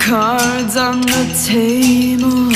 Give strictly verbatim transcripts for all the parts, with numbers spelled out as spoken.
cards on the table.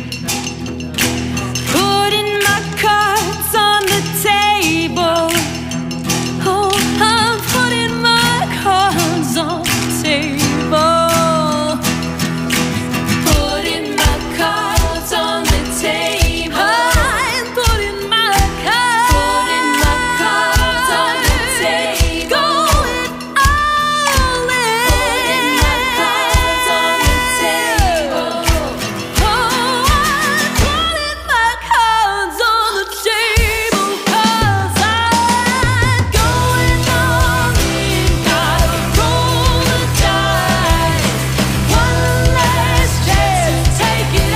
Putting my cards on the table. Oh, I'm putting my cards on the table. Putting my cards on the table. I'm putting my cards, putting my cards on the table. Going all in. Putting my cards on the table. Oh, I'm putting my cards on the table, 'cause I'm going all in. Gotta roll the dice. One last chance to take it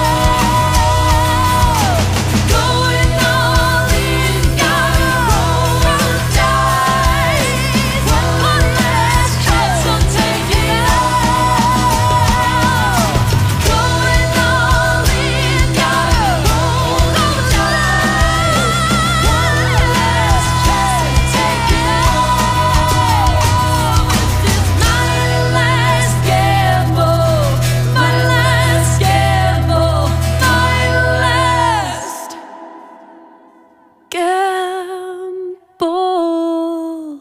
out. Going all in. Gotta roll the dice. One last chance to take it out. Going all in. Gotta roll the dice. One last chance to take it out. This is my last gamble. My last gamble. My last gamble.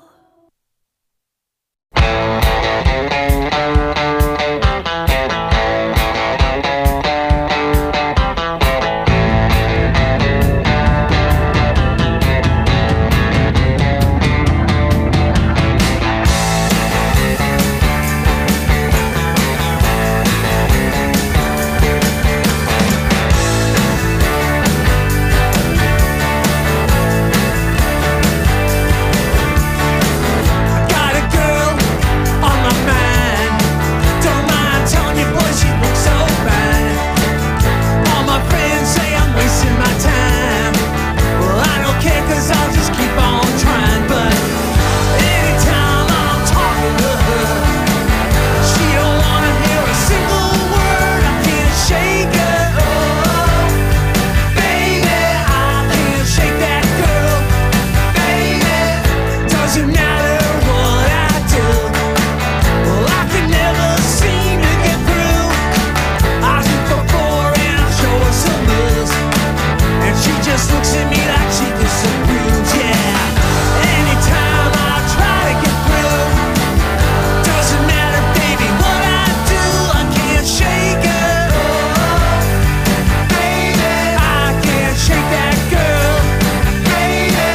Got a girl on my mind. Don't mind telling you, boy, she looks so fine. All my friends say I'm wasting my time. Well, I don't care, 'cause I'll just keep on trying. But anytime I'm talking to her, she don't wanna hear a single word. I can't shake her. Oh, baby, I can't shake that girl. Baby, doesn't matter what I do. Well, I can never seem to get through. I look for four and I show her some moves, and she just looks at me like she disapproves. Yeah, anytime I try to get through, doesn't matter, baby, what I do. I can't shake her. Oh, baby, I can't shake that girl. Baby.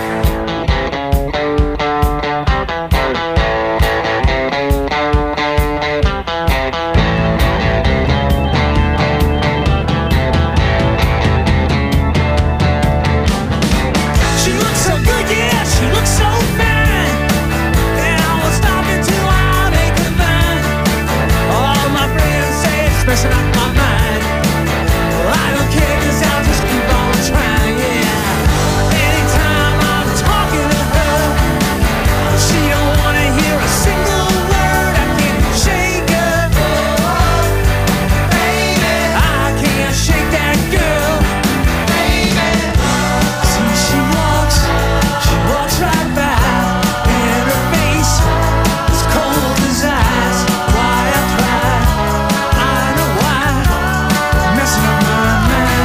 She looks so good, yeah, she looks so fine. And I won't stop until I make her mine. All my friends say it's messing up my mind. Well, I don't care, 'cause I'll just keep on trying, yeah. Anytime I'm talking to her, she don't wanna hear a single word. I can't shake her. Oh, baby, I can't shake that girl. Baby, see, she walks, she walks right by, and her face is cold as ice. Why I try, I know why, messing up my mind.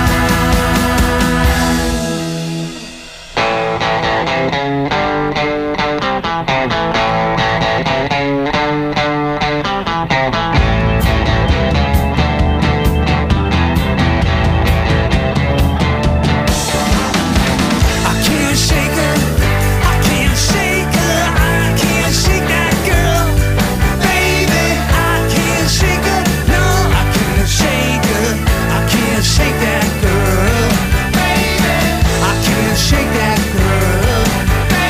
I can't shake her, I can't shake her, I can't shake that girl. Baby, I can't shake her, no, I can't shake her, I can't shake that girl. Baby, I can't shake that girl. Baby.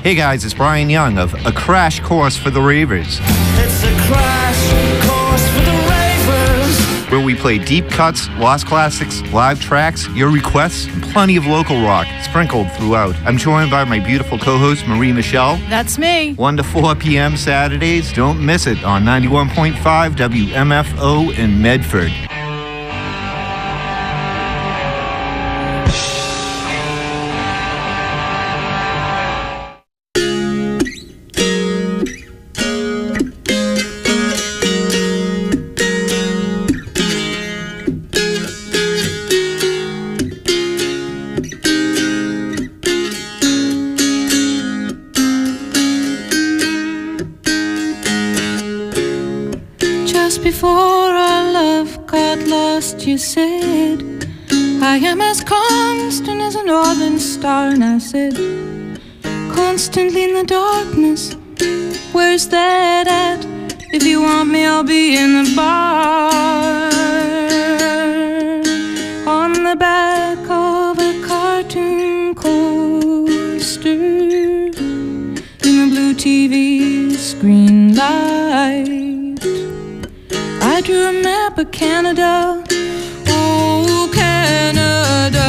Hey guys, it's Brian Young of A Crash Course for the Ravers. It's a crash course for the ravers. Where we play deep cuts, lost classics, live tracks, your requests, and plenty of local rock sprinkled throughout. I'm joined by my beautiful co-host, Marie Michelle. That's me. one to four p.m. Saturdays. Don't miss it on ninety-one point five W M F O in Medford. You said, I am as constant as a northern star. And I said, constantly in the darkness, where's that at? If you want me, I'll be in the bar, on the back of a cartoon coaster, in the blue T V screen light. I drew a map of Canada, oh Canada,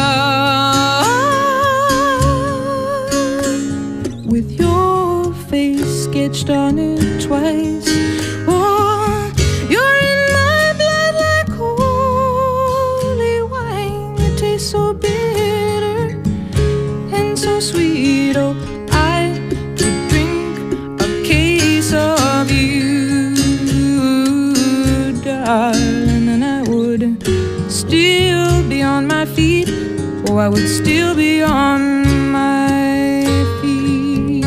with your face sketched on it twice. Oh, you're in my blood like holy wine. It tastes so bitter and so sweet. Oh, I could drink a case of you, darling, and I would still be on my feet. Oh, I would still be on my feet.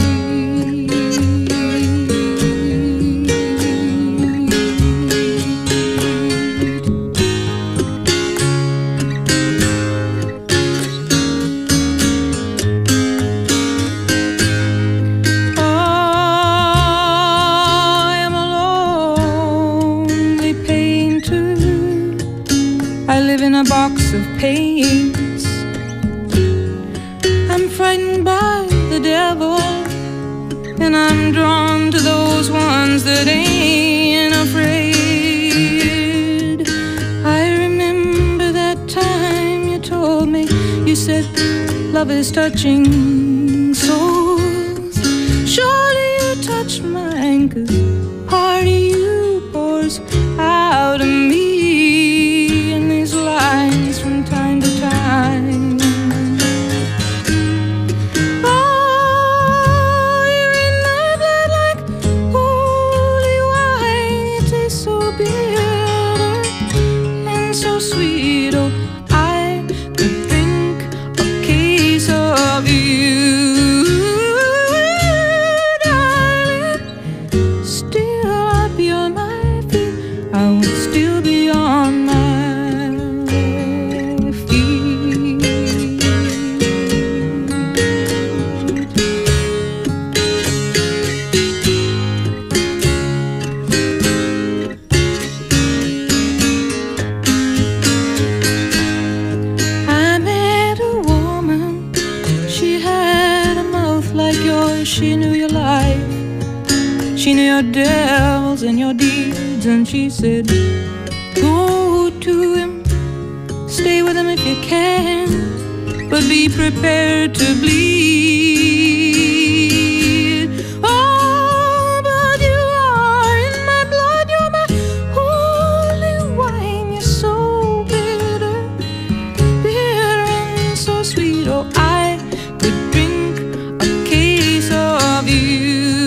Oh, I am a lonely painter. I live in a box of paints. I'm frightened by the devil, and I'm drawn to those ones that ain't afraid. I remember that time you told me, you said, love is touching souls. Surely you touch mine, 'cause part of you pours out of me lines from time to time. Oh, you're in my blood like holy wine. It tastes so bitter and so sweet. Oh, I could drink a case of you, darling. Still I'd be on my feet. I would still be on my She knew your life, she knew your devils and your deeds, and she said, go to him, stay with him if you can, but be prepared to bleed. Oh, but you are in my blood, you're my holy wine. You're so bitter, bitter and so sweet. Oh, I could drink of you,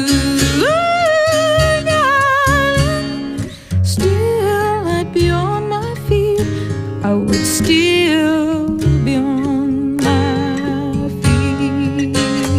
darling. Still I'd be on my feet. I would still be on my feet.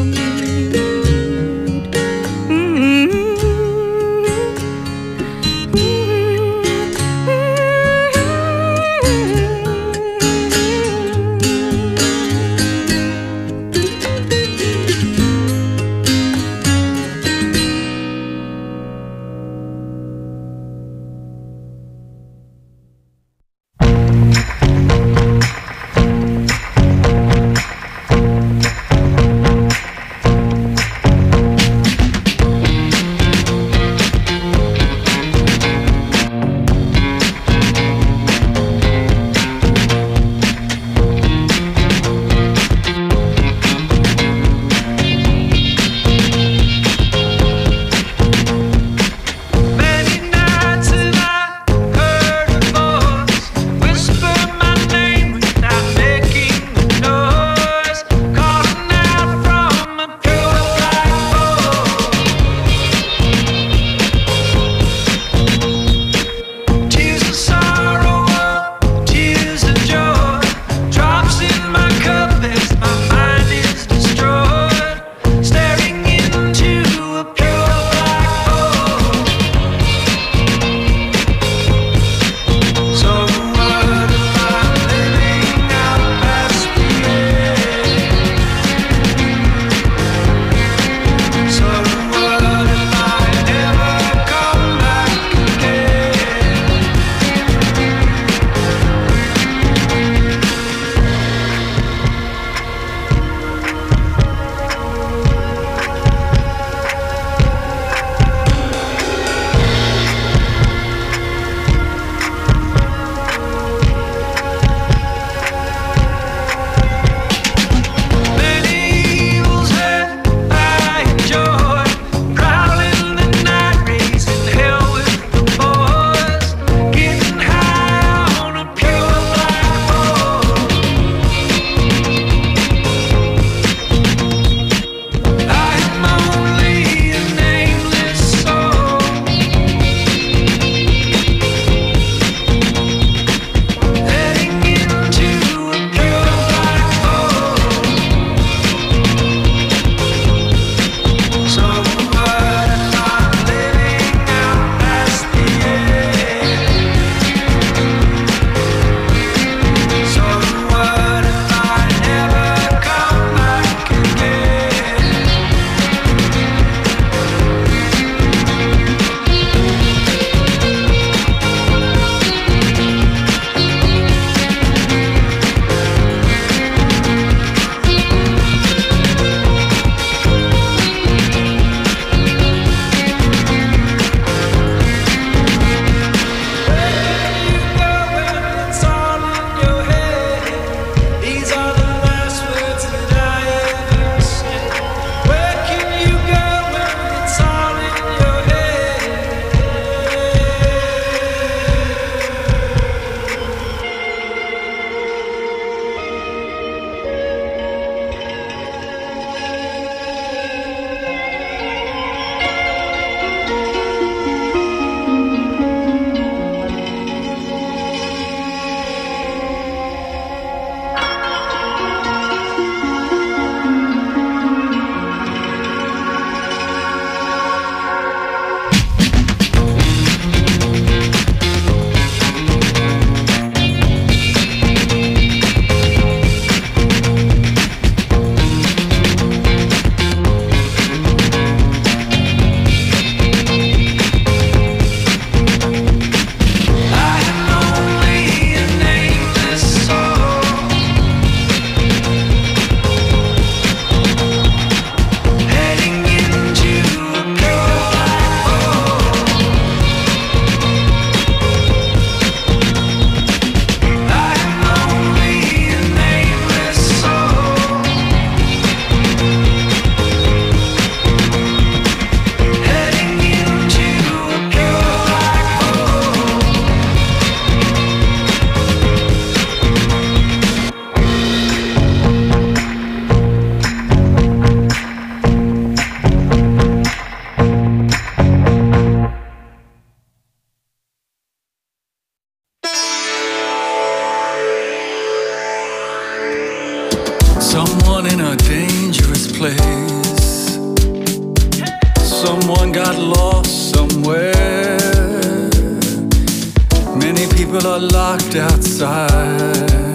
Someone got lost somewhere. Many people are locked outside.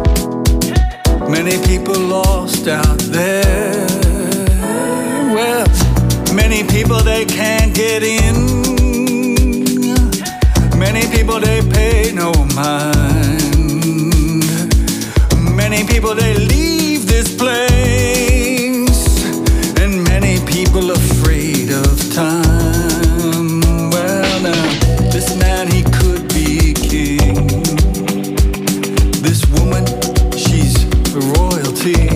Many people lost out there. Well, many people they can't get in. Many people they pay no mind. Many people they leave this place. And many people afraid of time. Well now, this man he could be king. This woman, she's royalty.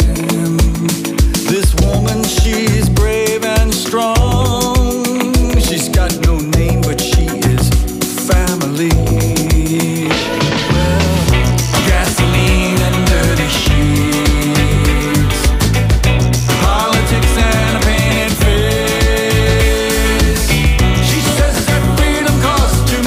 This woman, she's brave and strong. She's got no name, but she is family. Well, gasoline and dirty sheets, politics and a painted face. She says that freedom costs too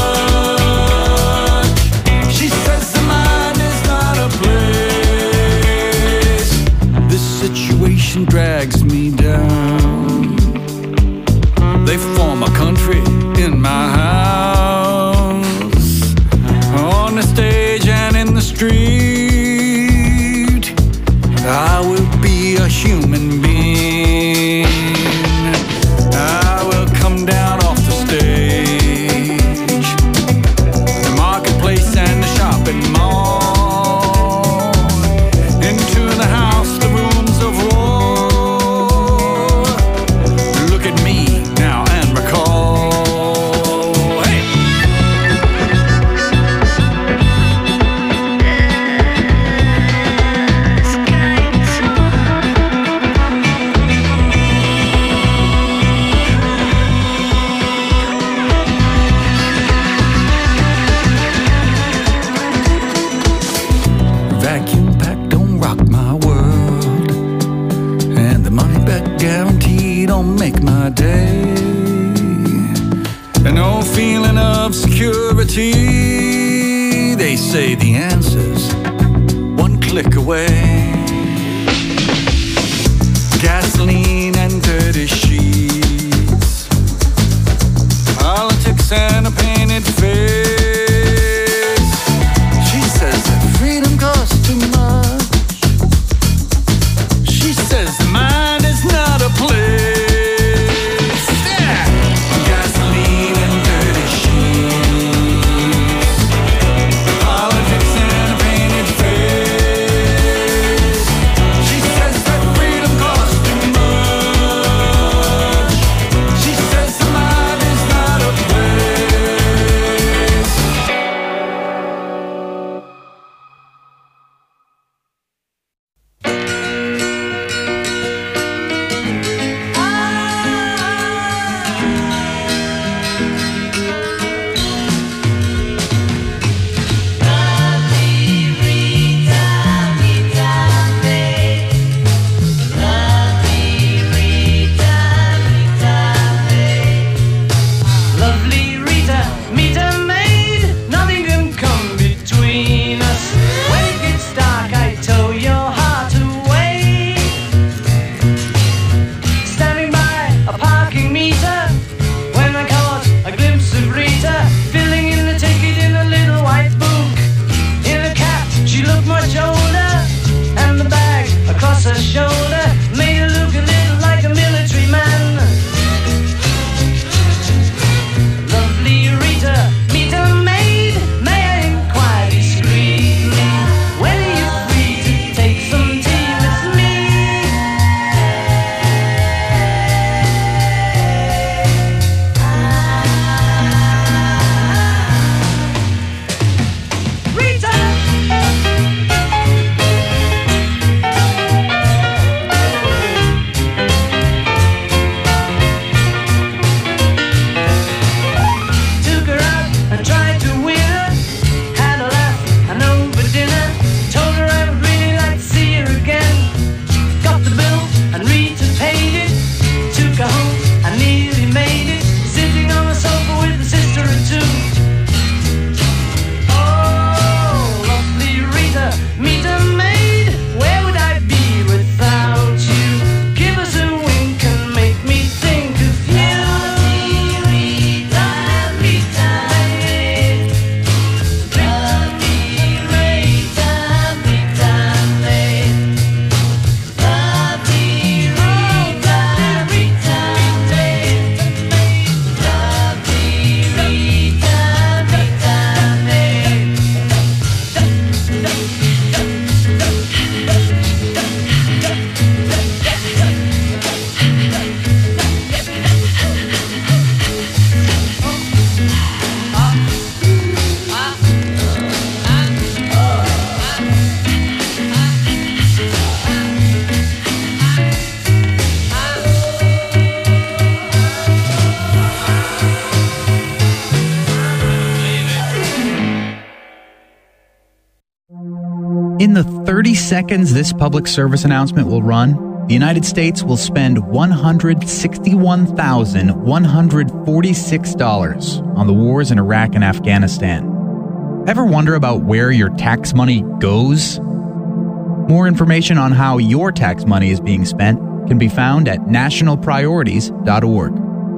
much. She says the mind is not a place. This situation drags me down. They form a country in my house, on the stage and in the street. I will be a human being. I will come down off the stage, the marketplace and the shopping mall, into the house, the rooms of war. Look at me now and recall. Hey! Vacuum pack don't rock my world, and the money back guarantee don't make my day. And no feeling of security. They say the answer's one click away. Gasoline and dirty sheets, politics and a painted face. She says that freedom costs too much. She says the mind is not a place. Yeah. Gasoline and dirty sheets, politics and a painted face. She says that freedom costs too much. In the thirty seconds this public service announcement will run, the United States will spend one hundred sixty-one thousand one hundred forty-six dollars on the wars in Iraq and Afghanistan. Ever wonder about where your tax money goes? More information on how your tax money is being spent can be found at national priorities dot org.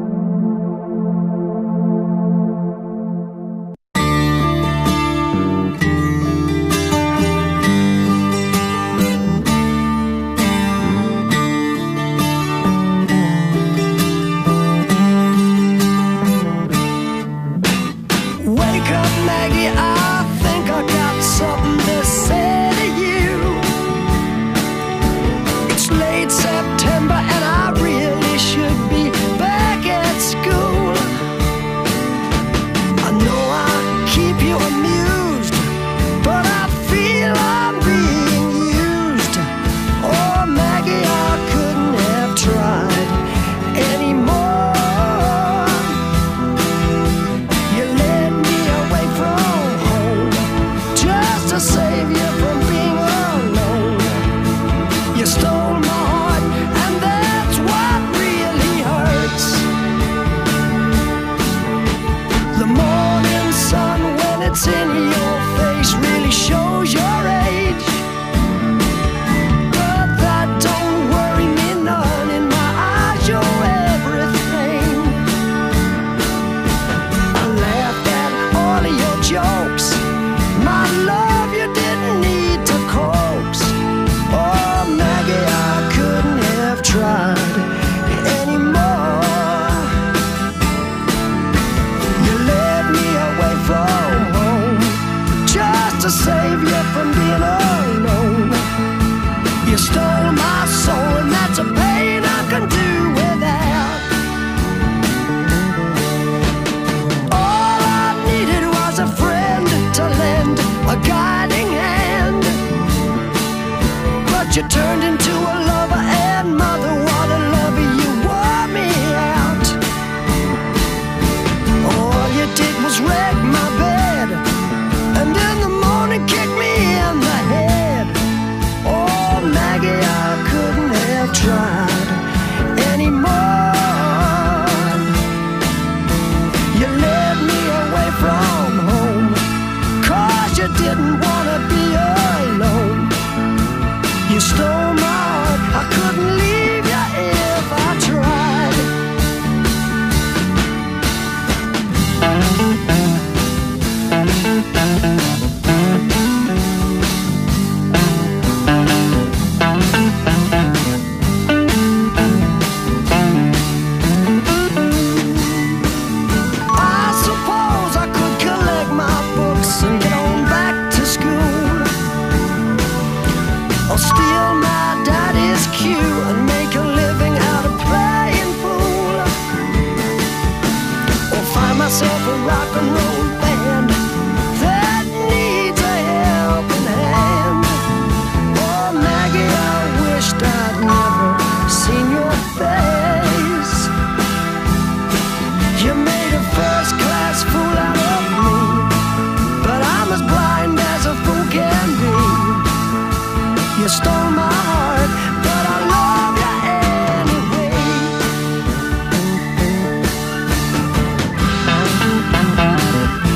You turned into a lover and mother, what a lover, you wore me out. All you did was wreck my bed, and in the morning kick me in the head. Oh Maggie, I couldn't have tried anymore. You led me away from home, 'cause you didn't wanna be alone. You stole my heart, I couldn't leave you if I tried. I suppose I could collect my books and get on back to school, or steal my daddy's cue and make a living out of playing fool, or find myself a rock and roll band that needs a helping hand. Oh Maggie, I wished I'd never seen your face. You made a first class fool out of me, but I'm as blind as a fool can be. You stole my heart, but I love you anyway.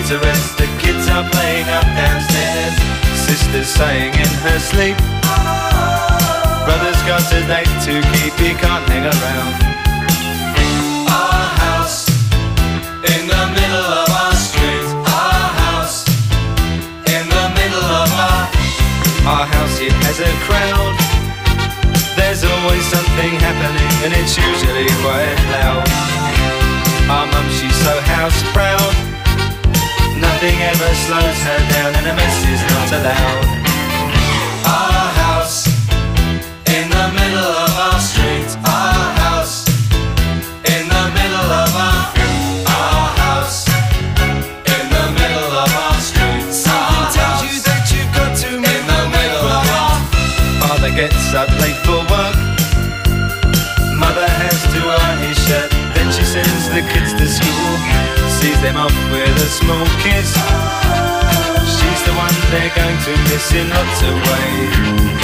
need to rest. The kids are playing up downstairs. Sister's sighing in her sleep. Brother's got a date to keep, he can't hang around. Our house in the middle of our street. Our house in the middle of our Our house, it has a crowd. There's always something happening and it's usually quite loud. Our mum, she's so house proud. Nothing ever slows her down and a mess is not allowed. Our house in the middle of our street. Our house in the middle of our Our house in the middle of our street. Something tells you that you've got to in the middle of our Father gets up late for work. Mother has to iron his shirt. Then she sends the kids to school, sees them off with a small kiss. She's the one they're going to miss in lots of ways.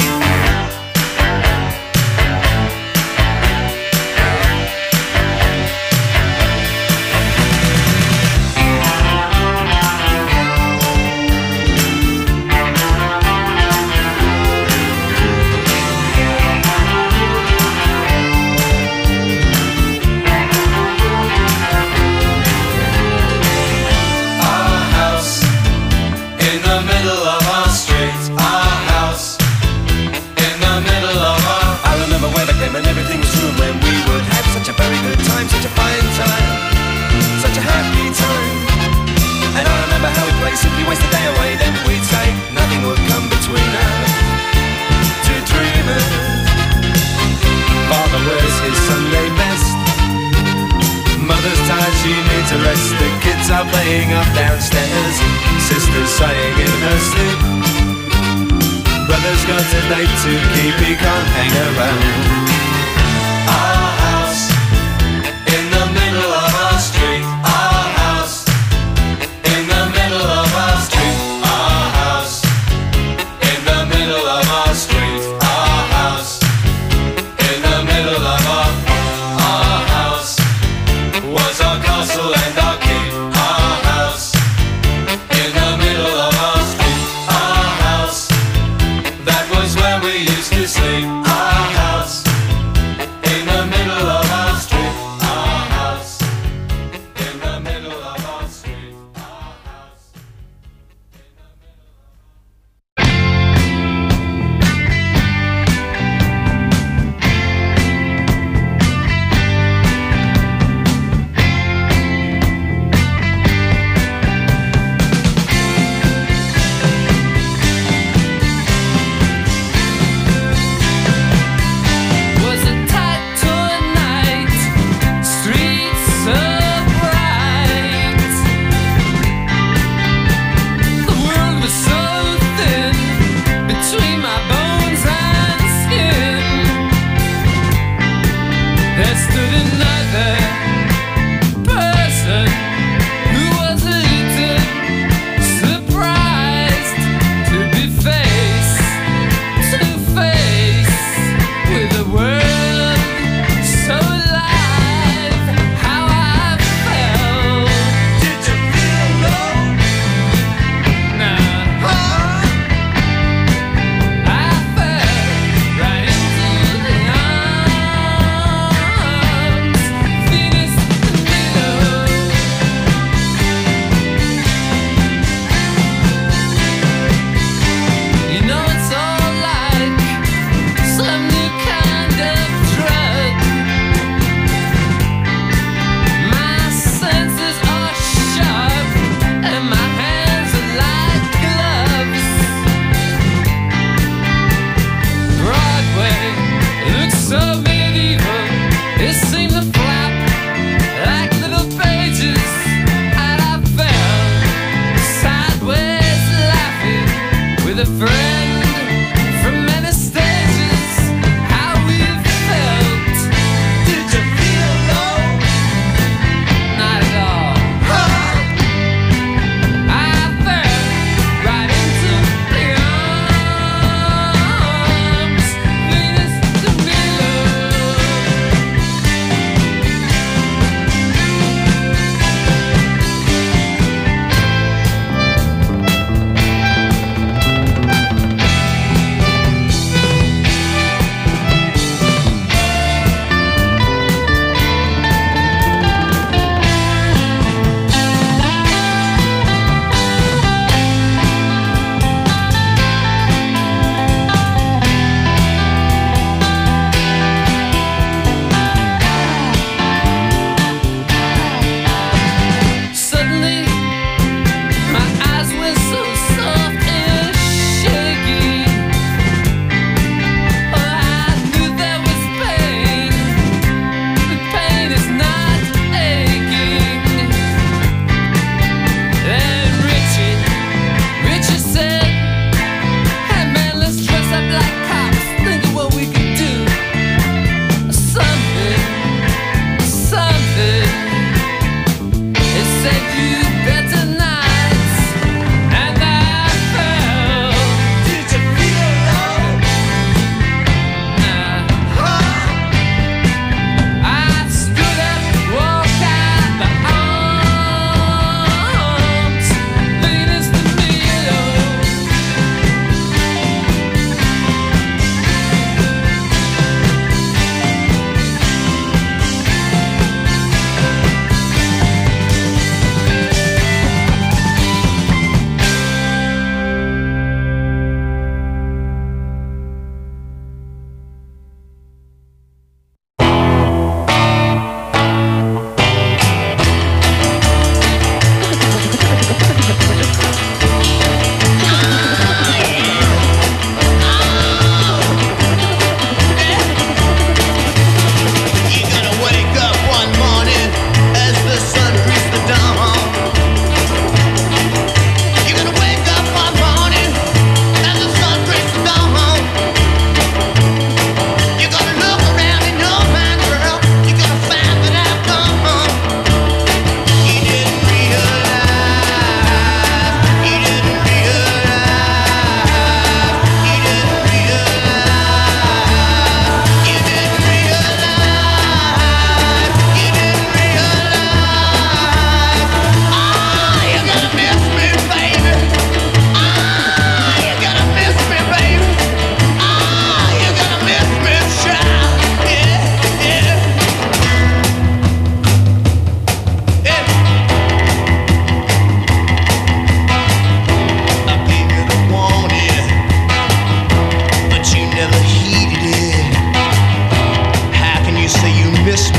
And everything was true when we would have such a very good time, such a fine time, such a happy time. And I remember how we'd play, simply waste the day away. Then we'd say nothing would come between us, two dreamers. Father wears his Sunday best. Mother's tired, she needs a rest. The kids are playing up downstairs. Sister's sighing in her sleep. Brother's got a date to keep, he can't hang around. Our house in the middle of our street. Our house in the middle of our street. Our house in the middle of our street. Our house in the middle of our Our house was our castle and our keep. Our house in the middle of our street. Our house, that was where we used to sleep. Our house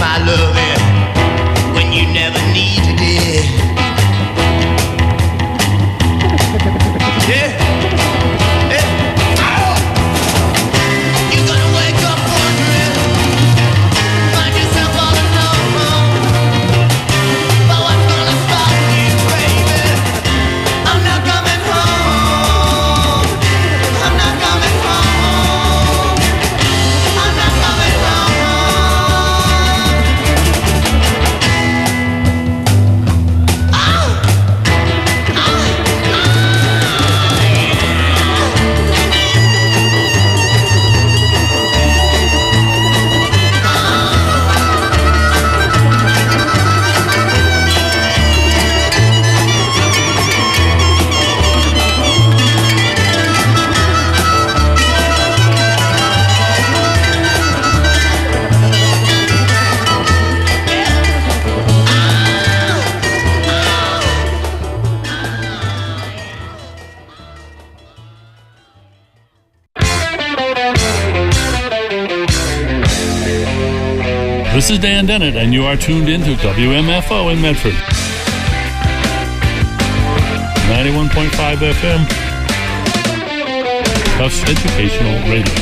my loving when you never needed it. Yeah. Yeah. Oh. You're gonna wake up wondering, find yourself all alone. But what's gonna stop you, baby? I'm not coming home. I'm not coming home. I'm not coming home. Oh. Oh. This is Dan Dennett, and you are tuned into W M F O in Medford. ninety-one point five F M. Tufts Educational Radio.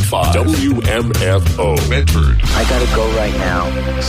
five W M F O Medford. I gotta go right now.